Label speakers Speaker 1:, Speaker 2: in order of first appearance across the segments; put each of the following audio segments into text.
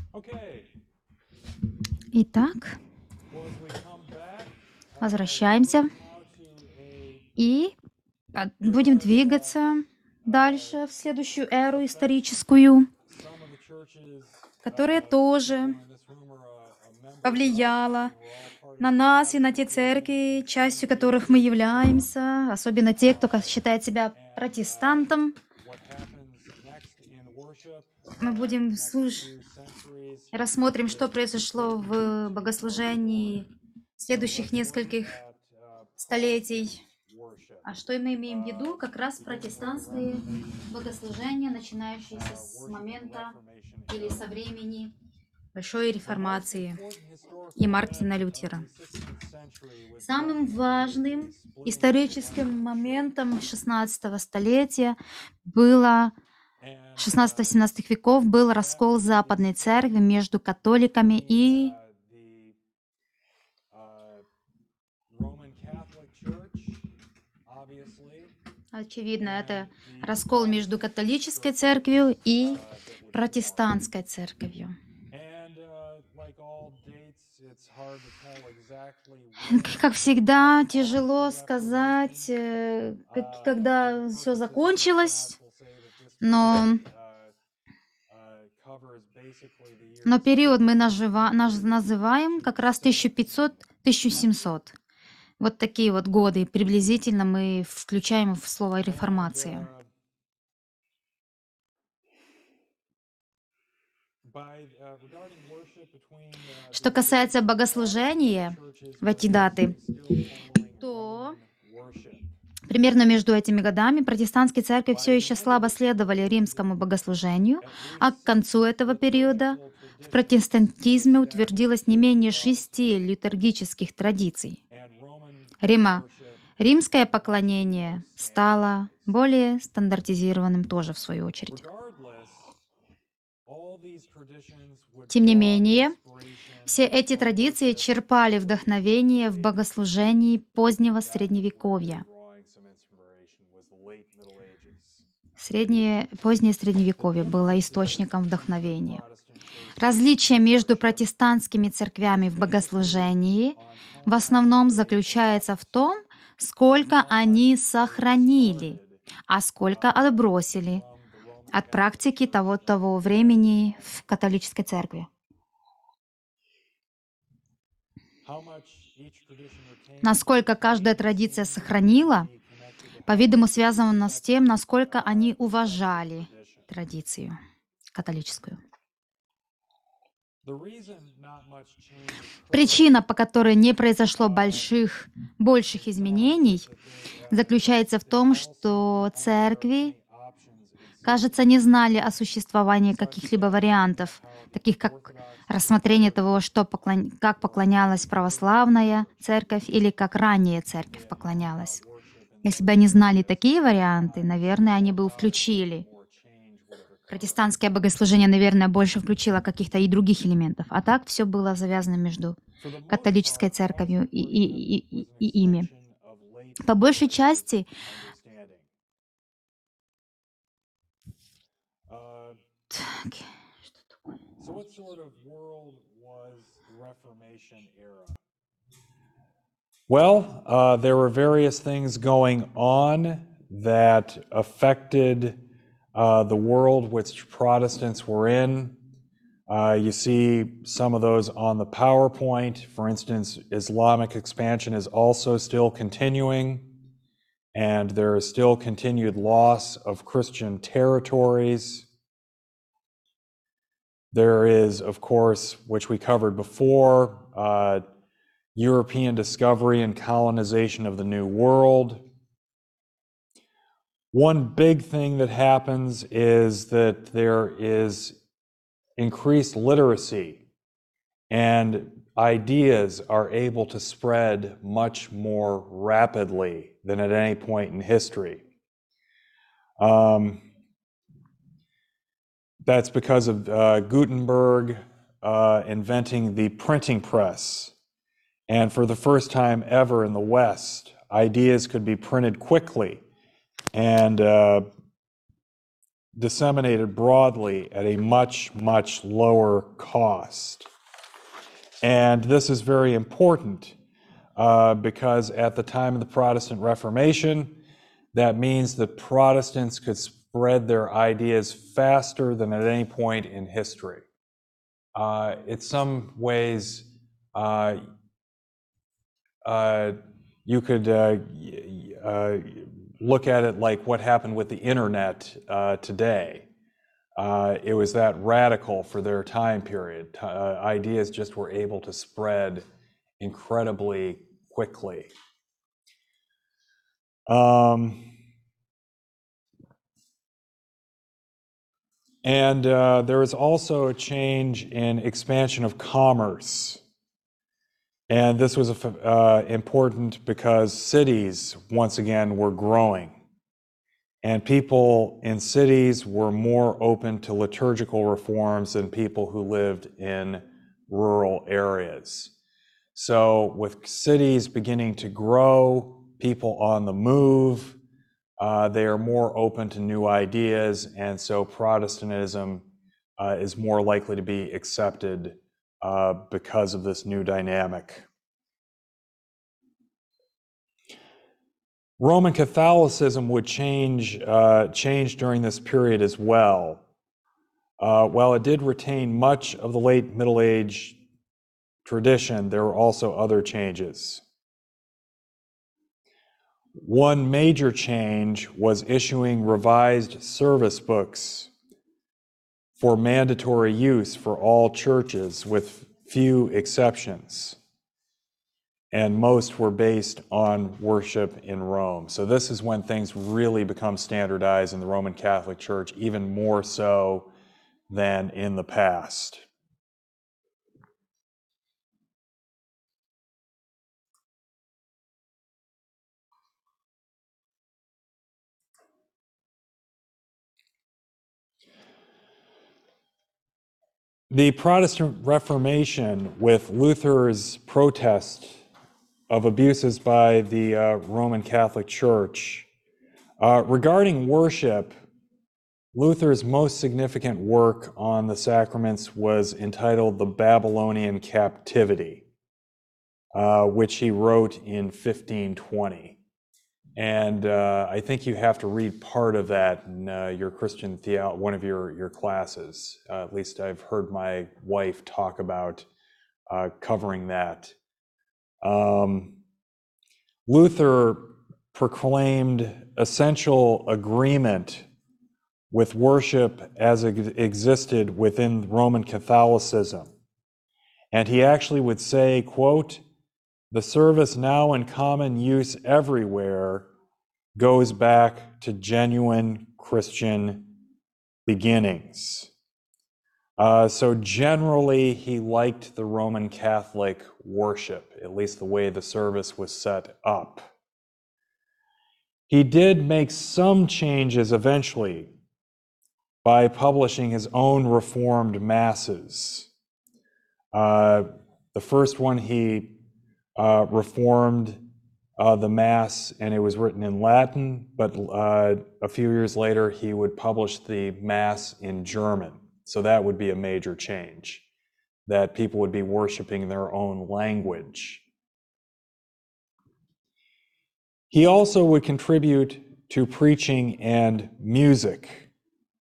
Speaker 1: Итак, возвращаемся и будем двигаться дальше в следующую эру историческую, которая тоже повлияла на нас и на те церкви, частью которых мы являемся, особенно те, кто считает себя протестантом. Мы будем рассмотрим, что произошло в богослужении следующих нескольких столетий. А что мы имеем в виду? Как раз протестантское богослужение, начинающееся с момента или со времени Большой реформации и Мартина Лютера. Самым важным историческим моментом 16 столетия было 16-17 веков был раскол Западной Церкви между католиками и очевидно, это раскол между католической церковью и протестантской церковью. Как всегда, тяжело сказать, когда все закончилось, но период мы называем как раз 1500-1700. Вот такие вот годы приблизительно мы включаем в слово реформация. Что касается богослужения в эти даты, то примерно между этими годами протестантские церкви все еще слабо следовали римскому богослужению, а к концу этого периода в протестантизме утвердилось не менее 6 литургических традиций. Римское поклонение стало более стандартизированным тоже в свою очередь. Тем не менее, все эти традиции черпали вдохновение в богослужении позднего Средневековья. Позднее Средневековье было источником вдохновения. Различие между протестантскими церквями в богослужении в основном заключается в том, сколько они сохранили, а сколько отбросили от практики того времени в католической церкви. Насколько каждая традиция сохранила, по-видимому, связано с тем, насколько они уважали традицию католическую. Причина, по которой не произошло больших изменений, заключается в том, что церкви, кажется, не знали о существовании каких-либо вариантов, таких как рассмотрение того, как поклонялась православная церковь или как ранее церковь поклонялась. Если бы они знали такие варианты, наверное, они бы включили. Протестантское богослужение, наверное, больше включило каких-то и других элементов. А так все было завязано между католической церковью и ими. По большей части,
Speaker 2: Well, there were various things going on that affected the world which Protestants were in. You see some of those on the PowerPoint. For instance, Islamic expansion is also still continuing, and there is still continued loss of Christian territories. There is, of course, which we covered before, European discovery and colonization of the New World. One big thing that happens is that there is increased literacy, and ideas are able to spread much more rapidly than at any point in history. That's because of Gutenberg inventing the printing press. And for the first time ever in the West, ideas could be printed quickly. And disseminated broadly at a much, much lower cost. And this is very important because at the time of the Protestant Reformation, that means that Protestants could spread their ideas faster than at any point in history. In some ways, you could look at it like what happened with the internet today. It was that radical for their time period. Ideas just were able to spread incredibly quickly. And there was also a change in expansion of commerce. And this was important because cities, once again, were growing. And people in cities were more open to liturgical reforms than people who lived in rural areas. So with cities beginning to grow, people on the move, they are more open to new ideas, and so Protestantism is more likely to be accepted because of this new dynamic. Roman Catholicism would change during this period as well. While it did retain much of the late Middle Age tradition, there were also other changes. One major change was issuing revised service books for mandatory use for all churches, with few exceptions. And most were based on worship in Rome. So this is when things really become standardized in the Roman Catholic Church, even more so than in the past. The Protestant Reformation, with Luther's protest of abuses by the Roman Catholic Church, regarding worship, Luther's most significant work on the sacraments was entitled The Babylonian Captivity, which he wrote in 1520. And I think you have to read part of that in your Christian theology, one of your classes. At least I've heard my wife talk about covering that. Luther proclaimed essential agreement with worship as it existed within Roman Catholicism. And he actually would say, quote, "The service now in common use everywhere goes back to genuine Christian beginnings." So generally, he liked the Roman Catholic worship, at least the way the service was set up. He did make some changes eventually by publishing his own Reformed masses. The first one, he reformed the Mass, and it was written in Latin, but a few years later, he would publish the Mass in German. So that would be a major change, that people would be worshiping in their own language. He also would contribute to preaching and music.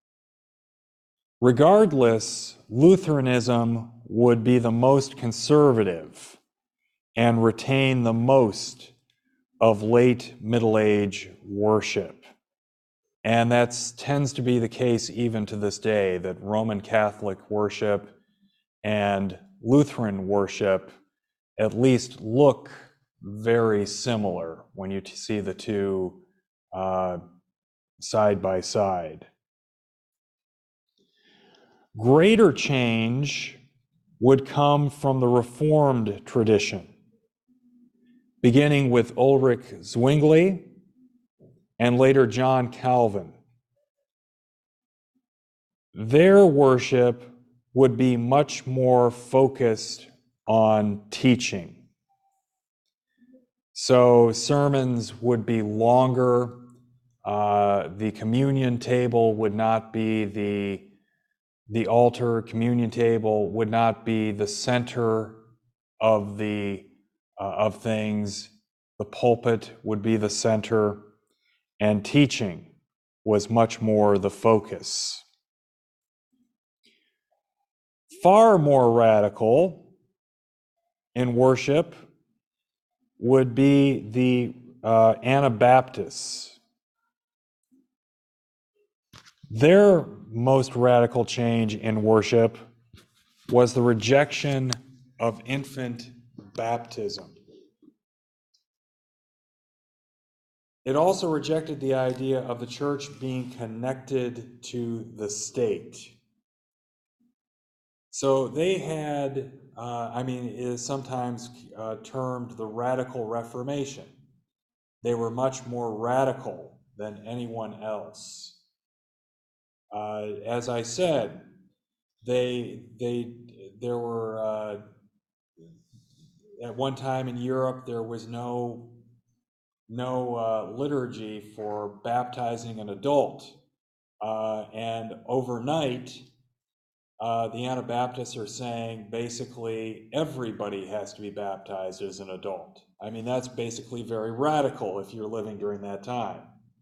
Speaker 2: Regardless, Lutheranism would be the most conservative and retain the most of late Middle Age worship. And that tends to be the case even to this day, that Roman Catholic worship and Lutheran worship at least look very similar when you see the two side by side. Greater change would come from the Reformed tradition, beginning with Ulrich Zwingli and later John Calvin. Their worship would be much more focused on teaching. So sermons would be longer, The communion table would not be the altar. Communion table would not be the center of of things. The pulpit would be the center, and teaching was much more the focus. Far more radical in worship would be the Anabaptists. Their most radical change in worship was the rejection of infant baptism. It also rejected the idea of the church being connected to the state. So they had, it is sometimes termed the Radical Reformation. They were much more radical than anyone else. As I said, there were at one time in Europe there was no liturgy for baptizing an adult, and overnight the Anabaptists are saying basically everybody has to be baptized as an adult. I mean, that's basically very radical if you're living during that time.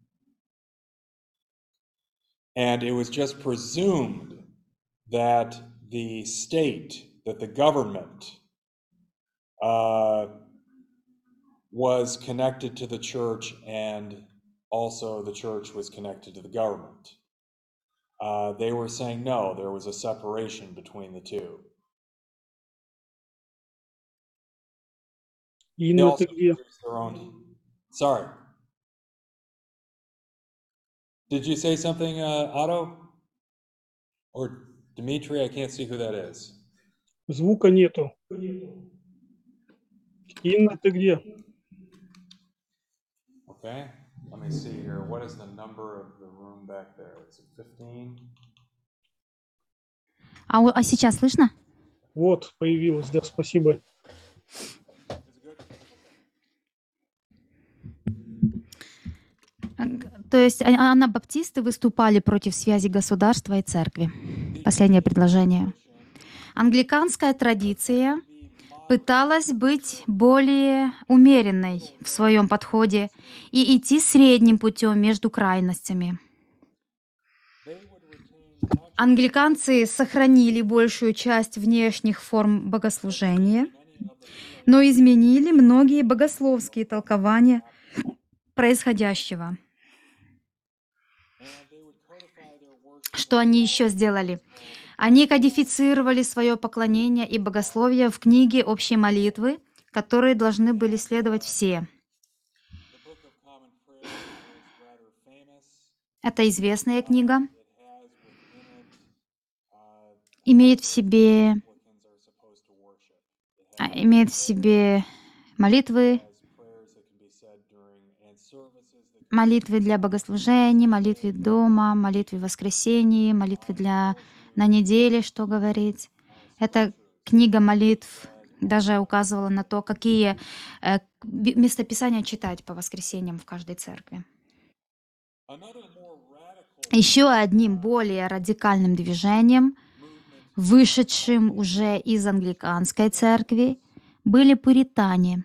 Speaker 2: And it was just presumed that the state, that the government was connected to the church, and also the church was connected to the government. They were saying no, there was a separation between the two. They also introduced their own. Sorry. Did you say something, Otto? Or Dmitry? I can't see who that is.
Speaker 3: Звука нету. Инна, ты где?
Speaker 2: Okay, let me see here. What is the number of the room back there? Is it 15?
Speaker 1: А сейчас слышно?
Speaker 3: Вот, появилась, да, спасибо.
Speaker 1: То есть анабаптисты выступали против связи государства и церкви. Последнее предложение. Англиканская традиция пыталась быть более умеренной в своем подходе и идти средним путем между крайностями. Англиканцы сохранили большую часть внешних форм богослужения, но изменили многие богословские толкования происходящего. Что они еще сделали? Они кодифицировали свое поклонение и богословие в книге общей молитвы, которые должны были следовать все. Это известная книга. Имеет в себе молитвы, молитвы для богослужений, молитвы дома, молитвы в воскресенье, молитвы на неделе, что говорить. Эта книга молитв даже указывала на то, какие местописания читать по воскресеньям в каждой церкви. Еще одним более радикальным движением, вышедшим уже из англиканской церкви, были пуритане.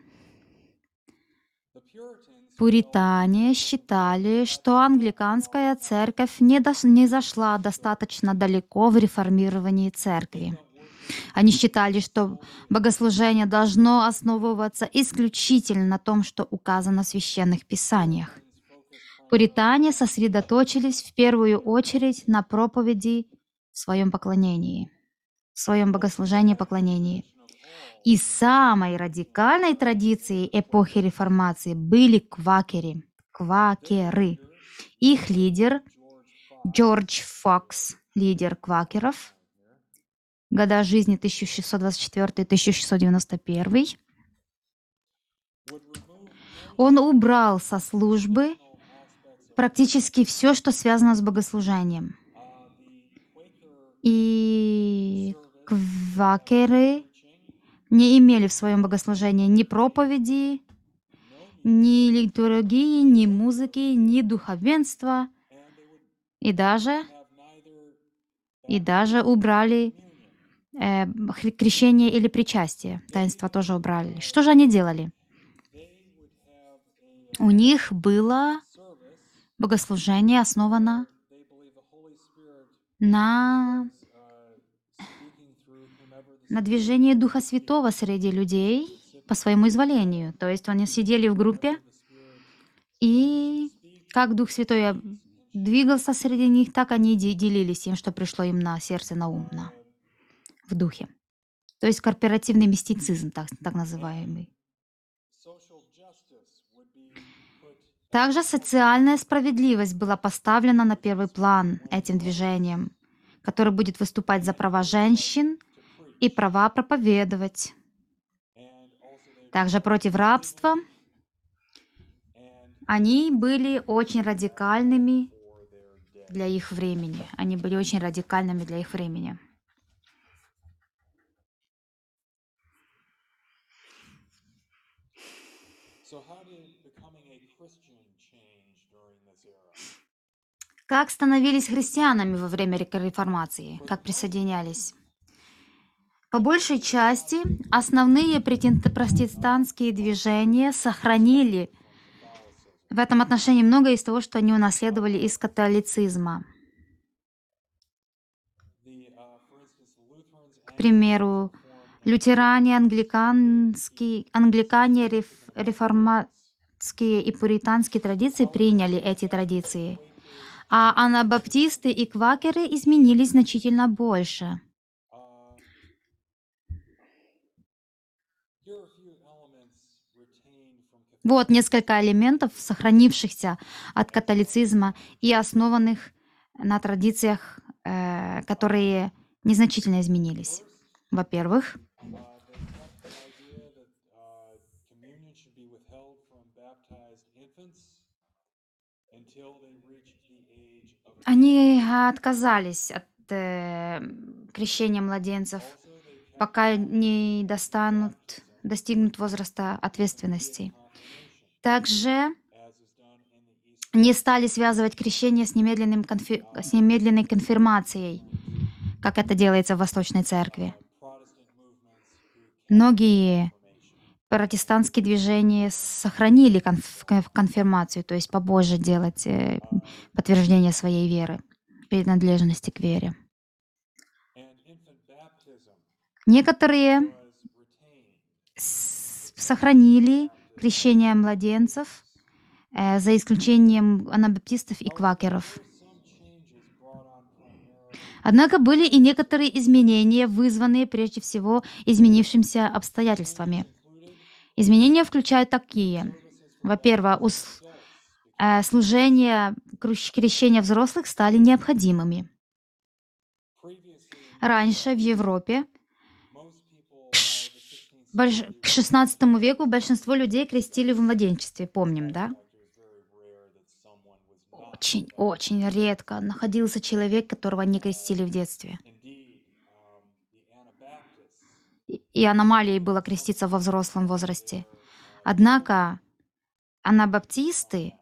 Speaker 1: Пуритане считали, что англиканская церковь не зашла достаточно далеко в реформировании церкви. Они считали, что богослужение должно основываться исключительно на том, что указано в священных писаниях. Пуритане сосредоточились в первую очередь на проповеди в своем поклонении, в своем богослужении и поклонении. И самой радикальной традицией эпохи реформации были квакеры. Их лидер Джордж Фокс, лидер квакеров, года жизни 1624-1691, он убрал со службы практически все, что связано с богослужением. И квакеры не имели в своем богослужении ни проповеди, ни литургии, ни музыки, ни духовенства, и даже, убрали крещение или причастие. Таинство тоже убрали. Что же они делали? У них было богослужение основано на движении Духа Святого среди людей по своему изволению. То есть они сидели в группе, и как Дух Святой двигался среди них, так они делились тем, что пришло им на сердце, на ум, в духе. То есть корпоративный мистицизм, так называемый. Также социальная справедливость была поставлена на первый план этим движением, который будет выступать за права женщин и права проповедовать. Также против рабства. Они были очень радикальными для их времени. Они были очень радикальными для их времени. Как становились христианами во время реформации? Как присоединялись? По большей части основные протестантские движения сохранили в этом отношении многое из того, что они унаследовали из католицизма. К примеру, лютеране, англикане, реформатские и пуританские традиции приняли эти традиции, а анабаптисты и квакеры изменились значительно больше. Вот несколько элементов, сохранившихся от католицизма и основанных на традициях, которые незначительно изменились. Во-первых, они отказались от крещения младенцев, пока не достигнут возраста ответственности. Также не стали связывать крещение с немедленной конфирмацией, как это делается в Восточной Церкви. Многие протестантские движения сохранили конфирмацию, то есть побольше делать подтверждение своей веры, принадлежности к вере. Некоторые сохранили крещение младенцев, за исключением анабаптистов и квакеров. Однако были и некоторые изменения, вызванные прежде всего изменившимися обстоятельствами. Изменения включают такие. Во-первых, служение крещения взрослых стали необходимыми. Раньше в Европе к XVI веку большинство людей крестили в младенчестве, помним, да? Очень редко находился человек, которого не крестили в детстве. И аномалией было креститься во взрослом возрасте. Однако анабаптисты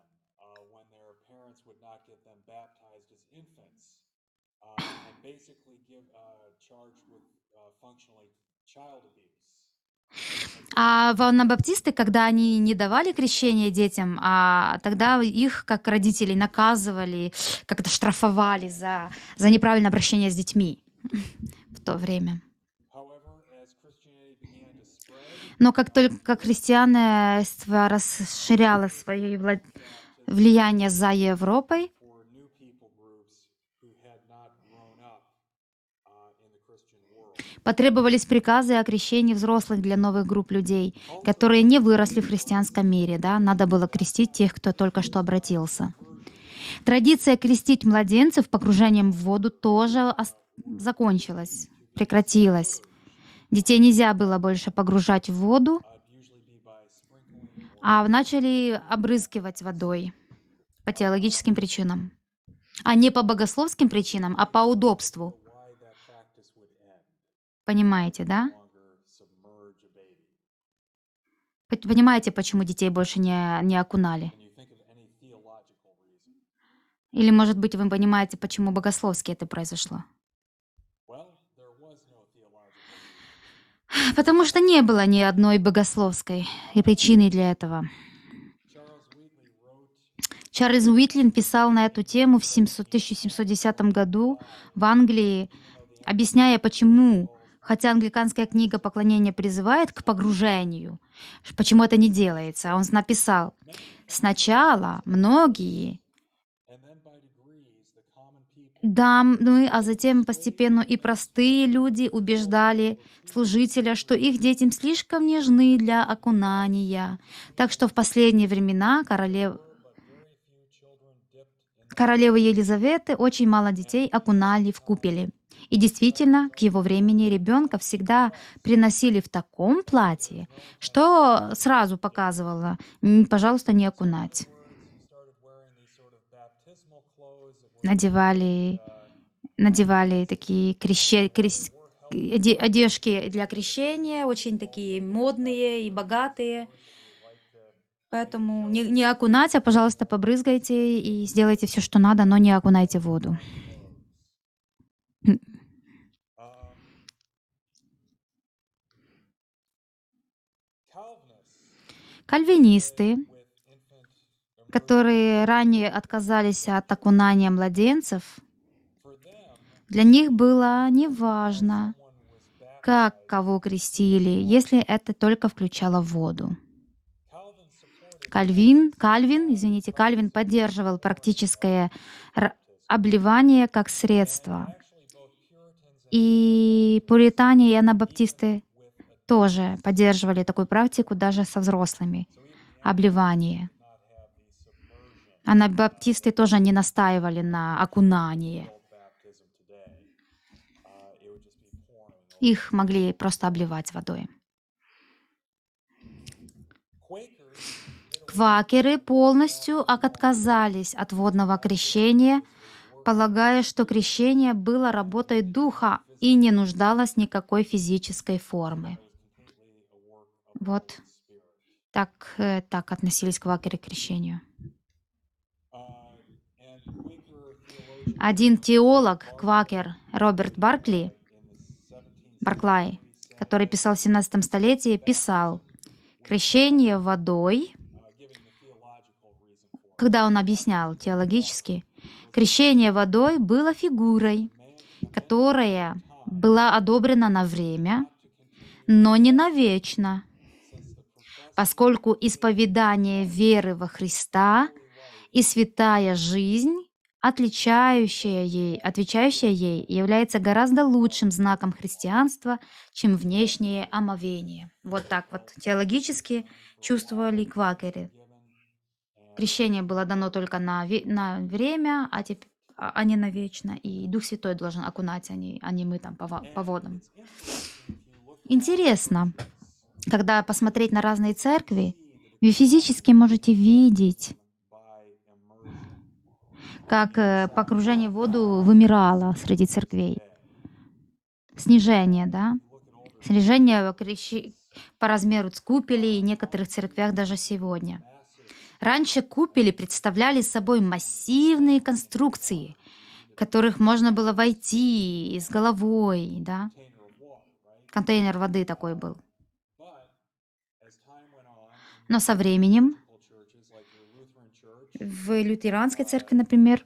Speaker 1: когда они не давали крещение детям, тогда их, как родителей, наказывали, как-то штрафовали за неправильное обращение с детьми в то время. Но как только христианство расширяло свое влияние за Европой, потребовались приказы о крещении взрослых для новых групп людей, которые не выросли в христианском мире. Да? Надо было крестить тех, кто только что обратился. Традиция крестить младенцев погружением в воду тоже закончилась, прекратилась. Детей нельзя было больше погружать в воду, а начали обрызгивать водой по теологическим причинам. А не по богословским причинам, а по удобству. Понимаете, да? Понимаете, почему детей больше не окунали? Или, может быть, вы понимаете, почему богословски это произошло? Потому что не было ни одной богословской и причины для этого. Чарльз Уитлин писал на эту тему в 1710 году в Англии, объясняя, почему, хотя англиканская книга поклонения призывает к погружению, почему это не делается. Он написал: сначала многие дамы, а затем постепенно и простые люди убеждали служителя, что их детям слишком нежны для окунания. Так что в последние времена королевы Елизаветы очень мало детей окунали в купели. И действительно, к его времени ребенка всегда приносили в таком платье, что сразу показывало: пожалуйста, не окунать. Надевали, надевали такие одежки для крещения, очень такие модные и богатые. Поэтому не окунать, а, пожалуйста, побрызгайте и сделайте все, что надо, но не окунайте в воду. Кальвинисты, которые ранее отказались от окунания младенцев, для них было неважно, как кого крестили, если это только включало воду. Кальвин поддерживал практическое обливание как средство. И пуритане и анабаптисты тоже поддерживали такую практику даже со взрослыми. Обливание. Анабаптисты тоже не настаивали на окунании. Их могли просто обливать водой. Квакеры полностью отказались от водного крещения, полагая, что крещение было работой духа и не нуждалось никакой физической формы. Вот так относились квакеры к крещению. Один теолог, квакер Роберт Барклай, который писал в 17 столетии, писал: крещение водой, когда он объяснял теологически, крещение водой было фигурой, которая была одобрена на время, но не навечно, поскольку исповедание веры во Христа и святая жизнь, отвечающая ей, является гораздо лучшим знаком христианства, чем внешнее омовение. Вот так вот теологически чувствовали квакеры. Крещение было дано только на время, а не навечно, и Дух Святой должен окунать, а не мы там по водам. Интересно, когда посмотреть на разные церкви, вы физически можете видеть, как погружение в воду вымирало среди церквей. Снижение, да? Снижение по размеру купелей в некоторых церквях даже сегодня. Раньше купели представляли собой массивные конструкции, в которых можно было войти с головой, да? Контейнер воды такой был. Но со временем в лютеранской церкви, например,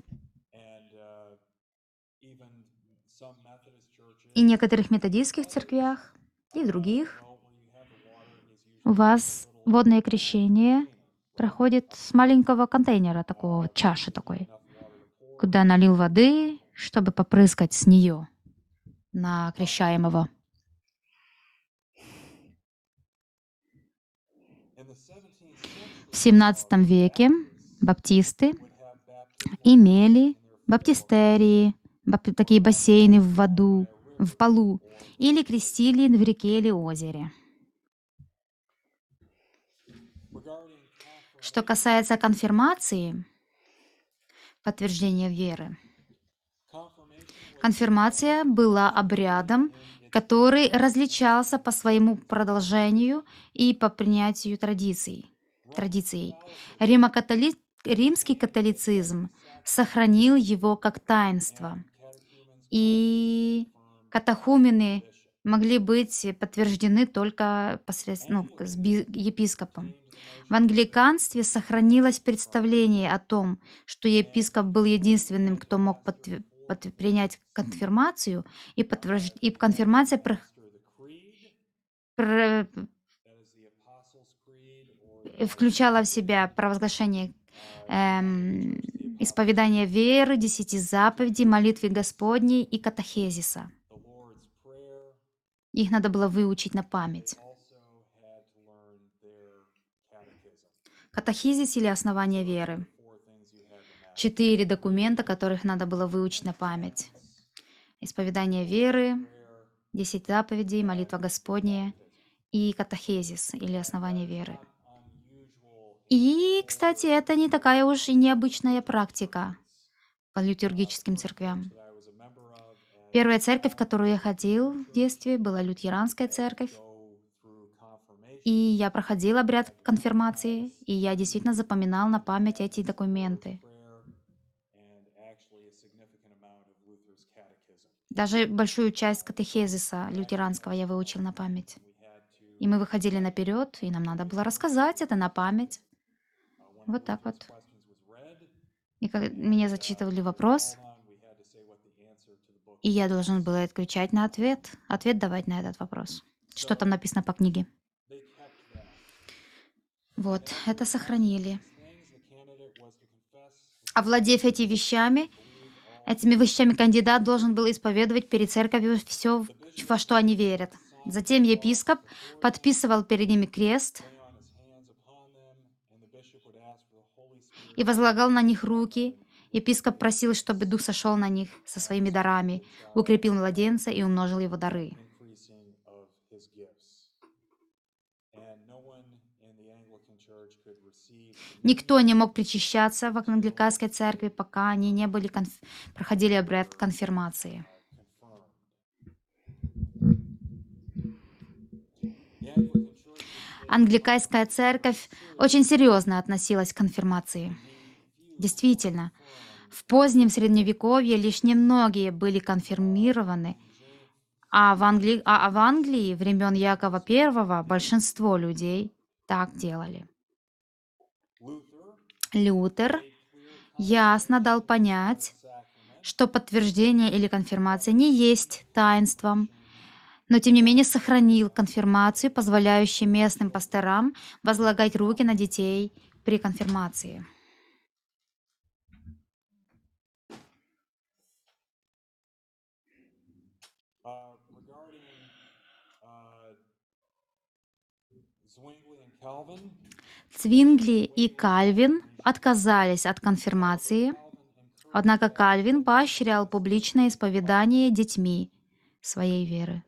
Speaker 1: и некоторых методистских церквях, и других, у вас водное крещение проходит с маленького контейнера, такого чаши такой, куда налил воды, чтобы попрыскать с нее на крещаемого. В 17 веке баптисты имели баптистерии, такие бассейны в полу, или крестили в реке или озере. Что касается конфирмации, подтверждения веры, конфирмация была обрядом, который различался по своему продолжению и по принятию традицией. Римский католицизм сохранил его как таинство, и катехумены могли быть подтверждены только епископом. В англиканстве сохранилось представление о том, что епископ был единственным, кто мог принять конфирмацию, и конфирмация пр- включала в себя провозглашение исповедания веры, 10 заповедей, молитвы Господней и катахезиса. Их надо было выучить на память. Катахизис или основание веры. 4 документа, которых надо было выучить на память. Исповедание веры, 10 заповедей, молитва Господняя и катахезис или основание веры. И, кстати, это не такая уж и необычная практика по литургическим церквям. Первая церковь, в которую я ходил в детстве, была лютеранская церковь. И я проходил обряд конфирмации, и я действительно запоминал на память эти документы. Даже большую часть катехезиса лютеранского я выучил на память. И мы выходили наперед, и нам надо было рассказать это на память. Вот так вот. И когда мне зачитывали вопрос, и я должен был отвечать на ответ давать на этот вопрос. Что там написано по книге? Вот, это сохранили. Овладев этими вещами, кандидат должен был исповедовать перед церковью все, во что они верят. Затем епископ подписывал перед ними крест и возлагал на них руки. Епископ просил, чтобы Дух сошел на них со своими дарами, укрепил младенца и умножил его дары. Никто не мог причащаться в англиканской церкви, пока они не проходили обряд конфирмации. Англиканская церковь очень серьезно относилась к конфирмации. Действительно, в позднем Средневековье лишь немногие были конфирмированы, а в Англии времен Якова I большинство людей так делали. Лютер ясно дал понять, что подтверждение или конфирмация не есть таинством, но тем не менее сохранил конфирмацию, позволяющую местным пасторам возлагать руки на детей при конфирмации. Цвингли и Кальвин отказались от конфирмации, однако Кальвин поощрял публичное исповедание детьми своей веры.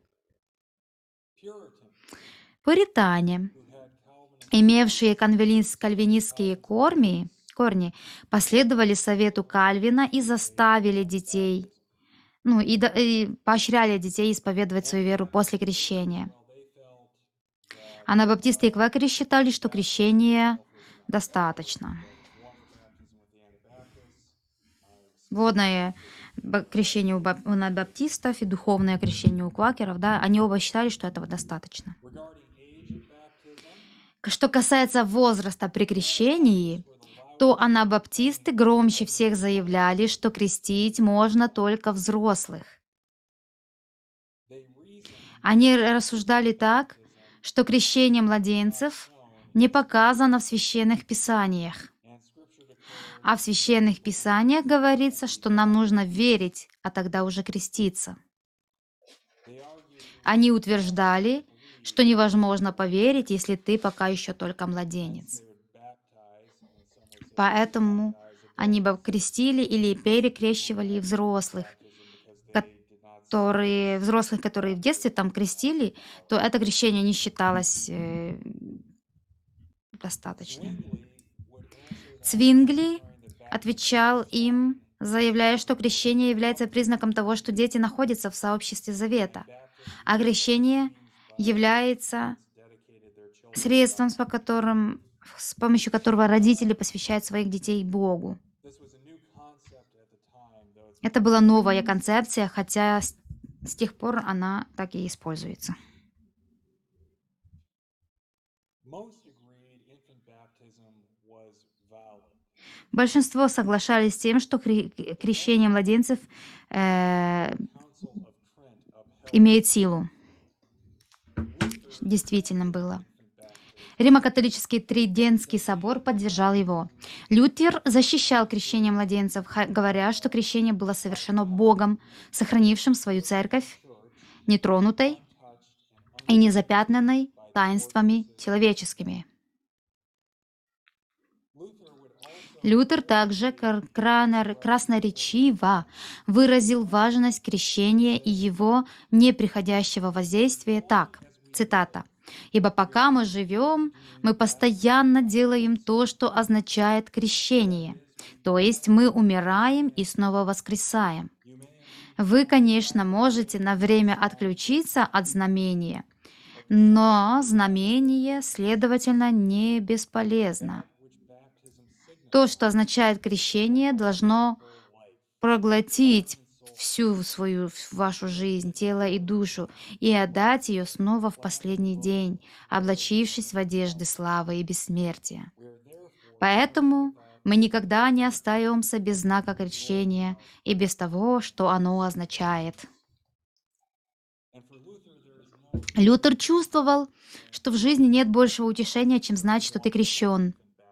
Speaker 1: Пуритане, имевшие кальвинистские корни, последовали совету Кальвина и заставили детей, и поощряли детей исповедовать свою веру после крещения. Анабаптисты и квакеры считали, что крещения достаточно. Водное крещение у анабаптистов и духовное крещение у квакеров, они оба считали, что этого достаточно. Что касается возраста при крещении, то анабаптисты громче всех заявляли, что крестить можно только взрослых. Они рассуждали так, что крещение младенцев не показано в священных писаниях. А в священных писаниях говорится, что нам нужно верить, а тогда уже креститься. Они утверждали, что невозможно поверить, если ты пока еще только младенец. Поэтому они бы крестили или перекрещивали взрослых, которые в детстве там крестили, то это крещение не считалось достаточным. Цвингли отвечал им, заявляя, что крещение является признаком того, что дети находятся в сообществе завета. А крещение является средством, с помощью которого родители посвящают своих детей Богу. Это была новая концепция, хотя с тех пор она так и используется. Большинство соглашались с тем, что крещение младенцев э, имеет силу. Действительно было. Римо-католический Тридентский собор поддержал его. Лютер защищал крещение младенцев, говоря, что крещение было совершено Богом, сохранившим свою церковь нетронутой и незапятнанной таинствами человеческими. Лютер также красноречиво выразил важность крещения и его неприходящего воздействия так, цитата, «Ибо пока мы живем, мы постоянно делаем то, что означает крещение, то есть мы умираем и снова воскресаем. Вы, конечно, можете на время отключиться от знамения, но знамение, следовательно, не бесполезно. То, что означает крещение, должно проглотить вашу жизнь, тело и душу, и отдать ее снова в последний день, облачившись в одежды славы и бессмертия. Поэтому мы никогда не остаемся без знака крещения и без того, что оно означает». Лютер чувствовал, что в жизни нет большего утешения, чем знать, что ты крещен.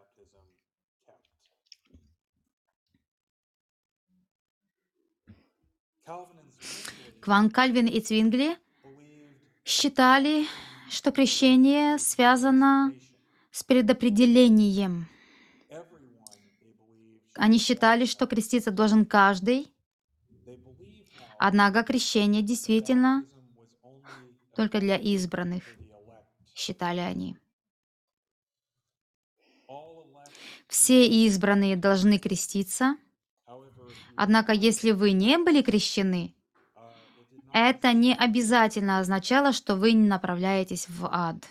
Speaker 1: Кальвин и Цвингли считали, что крещение связано с предопределением. Они считали, что креститься должен каждый, однако крещение действительно только для избранных, считали они. Все избранные должны креститься, однако если вы не были крещены, это не обязательно означало, что вы не направляетесь в ад.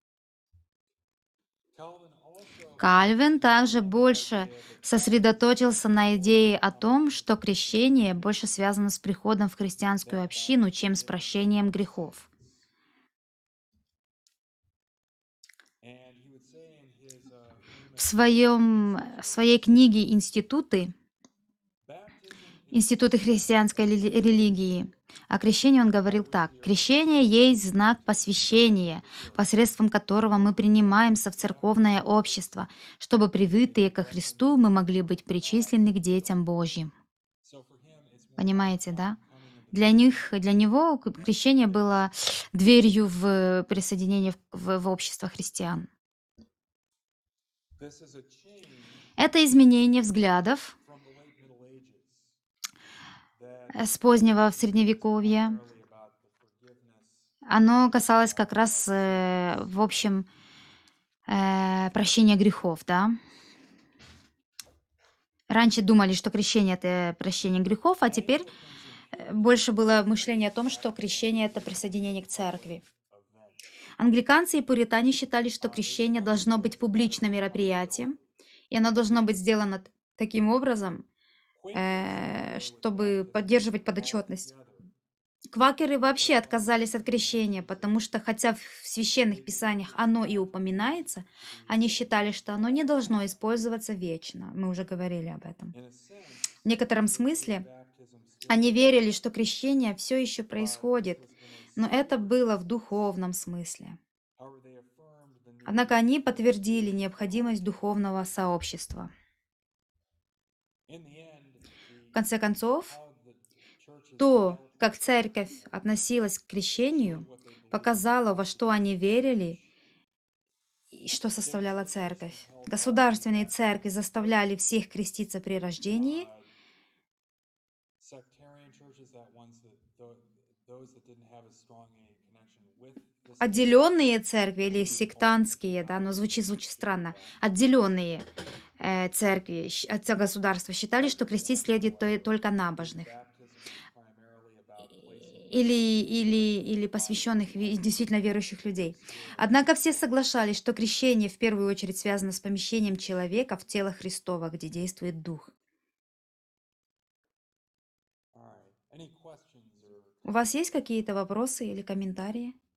Speaker 1: Кальвин также больше сосредоточился на идее о том, что крещение больше связано с приходом в христианскую общину, чем с прощением грехов. В своей книге «Институты христианской религии» о крещении он говорил так. «Крещение есть знак посвящения, посредством которого мы принимаемся в церковное общество, чтобы привитые ко Христу мы могли быть причислены к детям Божьим». Понимаете, да? Для него крещение было дверью в присоединение в общество христиан. Это изменение взглядов с позднего Средневековья. Оно касалось как раз, в общем, прощения грехов, да? Раньше думали, что крещение — это прощение грехов, а теперь больше было мышление о том, что крещение — это присоединение к церкви. Англиканцы и пуритане считали, что крещение должно быть публичным мероприятием, и оно должно быть сделано таким образом, чтобы поддерживать подотчетность. Квакеры вообще отказались от крещения, потому что, хотя в священных писаниях оно и упоминается, они считали, что оно не должно использоваться вечно. Мы уже говорили об этом. В некотором смысле они верили, что крещение все еще происходит, но это было в духовном смысле. Однако они подтвердили необходимость духовного сообщества. В конце концов, то, как церковь относилась к крещению, показало, во что они верили и что составляла церковь. Государственные церкви заставляли всех креститься при рождении. Отделенные церкви или сектантские, да, но звучит странно, отделенные церкви от государства считали, что крестить следует только набожных. или посвященных действительно верующих людей. Однако все соглашались, что крещение в первую очередь связано с помещением человека в тело Христова, где действует Дух.
Speaker 2: All right. Any questions or
Speaker 1: У вас есть какие-то вопросы или комментарии?